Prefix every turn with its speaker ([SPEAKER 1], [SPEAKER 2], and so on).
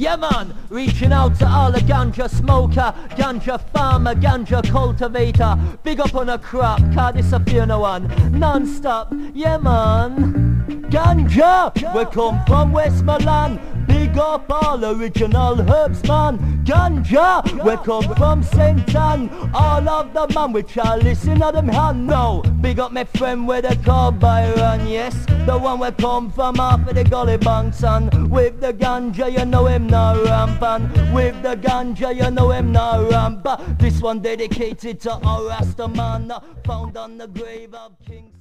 [SPEAKER 1] Yeah man, reaching out to all the ganja smoker, ganja farmer, ganja cultivator. Big up on a crop, can't disappear no one. Non-stop, yeah man. Ganja, we come from Westmoreland. Big up all original herbs man. Ganja, we come from St. Ann. All of the man which are listen to them hand now. Big up my friend with the call Byron, yes. The one we come from off of the gully banks and with the ganja you know him not rampant. With the ganja you know him not rampant. This one dedicated to our Rasta man found on the grave of King